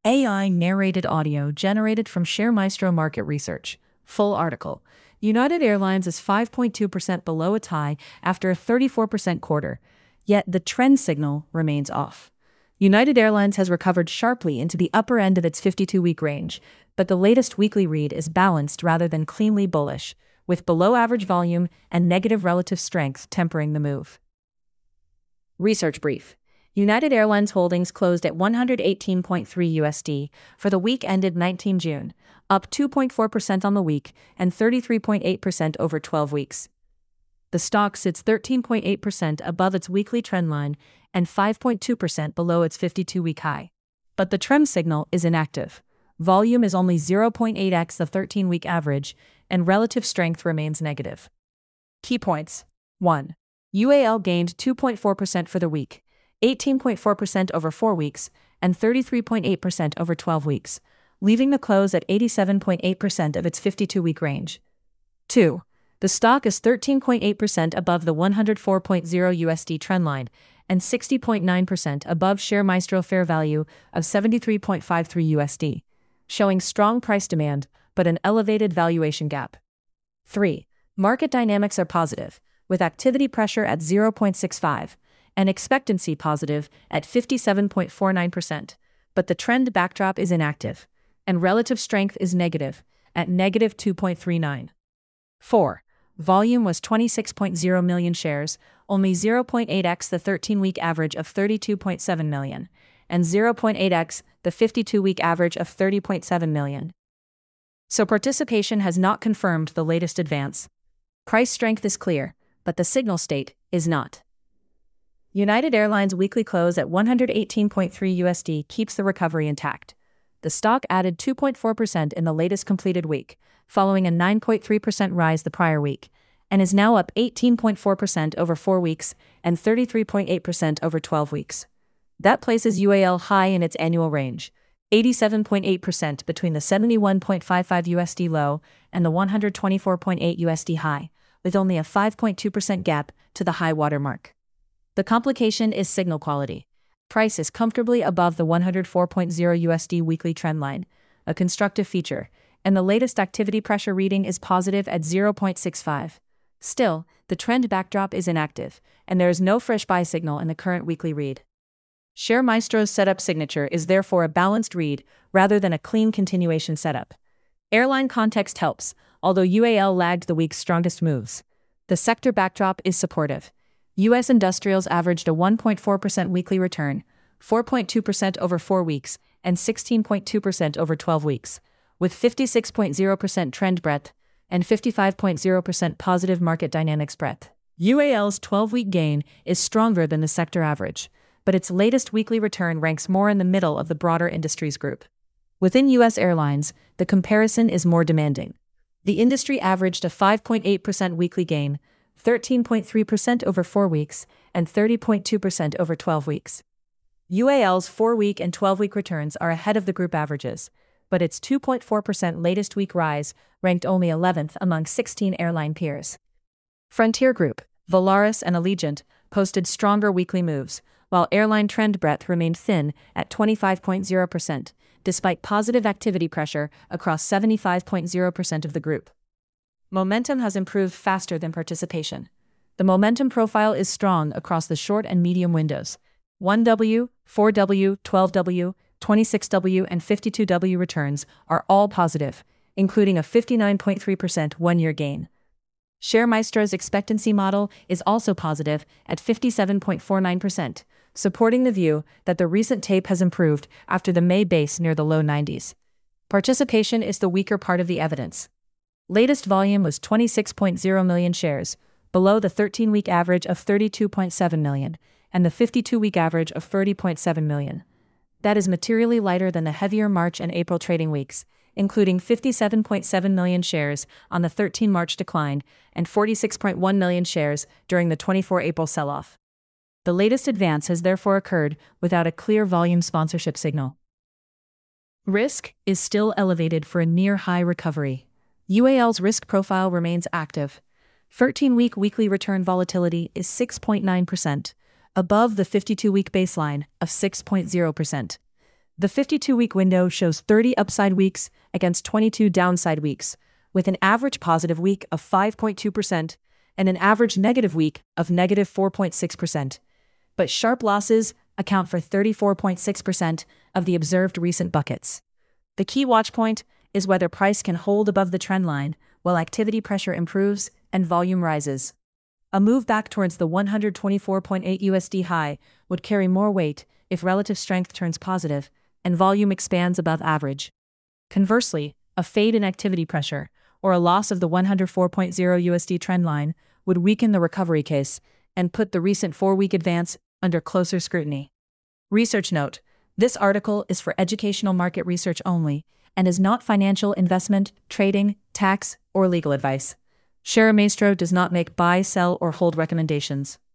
AI narrated audio generated from ShareMaestro Market Research. Full article. United Airlines is 5.2% below its high after a 34% quarter, yet the trend signal remains off. United Airlines has recovered sharply into the upper end of its 52-week range, but the latest weekly read is balanced rather than cleanly bullish, with below-average volume and negative relative strength tempering the move. Research brief. United Airlines Holdings closed at $118.3 USD for the week ended 19 June, up 2.4% on the week and 33.8% over 12 weeks. The stock sits 13.8% above its weekly trend line and 5.2% below its 52-week high. But the trend signal is inactive. Volume is only 0.8x the 13-week average, and relative strength remains negative. Key points. 1. UAL gained 2.4% for the week, 18.4% over 4 weeks, and 33.8% over 12 weeks, leaving the close at 87.8% of its 52-week range. 2. The stock is 13.8% above the $104.0 USD trendline and 60.9% above ShareMaestro fair value of $73.53 USD, showing strong price demand but an elevated valuation gap. 3. Market dynamics are positive, with activity pressure at 0.65 and expectancy positive at 57.49%, but the trend backdrop is inactive, and relative strength is negative at negative 2.39. 4. Volume was 26.0 million shares, only 0.8x the 13-week average of 32.7 million, and 0.8x the 52-week average of 30.7 million. So participation has not confirmed the latest advance. Price strength is clear, but the signal state is not. United Airlines' weekly close at $118.3 USD keeps the recovery intact. The stock added 2.4% in the latest completed week, following a 9.3% rise the prior week, and is now up 18.4% over 4 weeks and 33.8% over 12 weeks. That places UAL high in its annual range, 87.8% between the 71.55 USD low and the 124.8 USD high, with only a 5.2% gap to the high watermark. The complication is signal quality. Price is comfortably above the 104.0 USD weekly trendline, a constructive feature, and the latest activity pressure reading is positive at 0.65. Still, the trend backdrop is inactive, and there is no fresh buy signal in the current weekly read. ShareMaestro's setup signature is therefore a balanced read rather than a clean continuation setup. Airline context helps, although UAL lagged the week's strongest moves. The sector backdrop is supportive. U.S. industrials averaged a 1.4% weekly return, 4.2% over 4 weeks, and 16.2% over 12 weeks, with 56.0% trend breadth and 55.0% positive market dynamics breadth. UAL's 12-week gain is stronger than the sector average, but its latest weekly return ranks more in the middle of the broader industries group. Within U.S. airlines, the comparison is more demanding. The industry averaged a 5.8% weekly gain, 13.3% over 4 weeks, and 30.2% over 12 weeks. UAL's 4-week and 12-week returns are ahead of the group averages, but its 2.4% latest week rise ranked only 11th among 16 airline peers. Frontier Group, Volaris, and Allegiant posted stronger weekly moves, while airline trend breadth remained thin at 25.0%, despite positive activity pressure across 75.0% of the group. Momentum has improved faster than participation. The momentum profile is strong across the short and medium windows. 1W, 4W, 12W, 26W, and 52W returns are all positive, including a 59.3% one-year gain. ShareMaestro's expectancy model is also positive at 57.49%, supporting the view that the recent tape has improved after the May base near the low 90s. Participation is the weaker part of the evidence. Latest volume was 26.0 million shares, below the 13-week average of 32.7 million, and the 52-week average of 30.7 million. That is materially lighter than the heavier March and April trading weeks, including 57.7 million shares on the 13 March decline and 46.1 million shares during the 24 April sell-off. The latest advance has therefore occurred without a clear volume sponsorship signal. Risk is still elevated for a near-high recovery. UAL's risk profile remains active. 13-week weekly return volatility is 6.9%, above the 52-week baseline of 6.0%. The 52-week window shows 30 upside weeks against 22 downside weeks, with an average positive week of 5.2% and an average negative week of negative 4.6%. But sharp losses account for 34.6% of the observed recent buckets. The key watch point is whether price can hold above the trend line while activity pressure improves and volume rises. A move back towards the 124.8 USD high would carry more weight if relative strength turns positive and volume expands above average. Conversely, a fade in activity pressure or a loss of the 104.0 USD trend line would weaken the recovery case and put the recent 4-week advance under closer scrutiny. Research note: this article is for educational market research only and is not financial, investment, trading, tax, or legal advice. Share Maestro does not make buy, sell, or hold recommendations.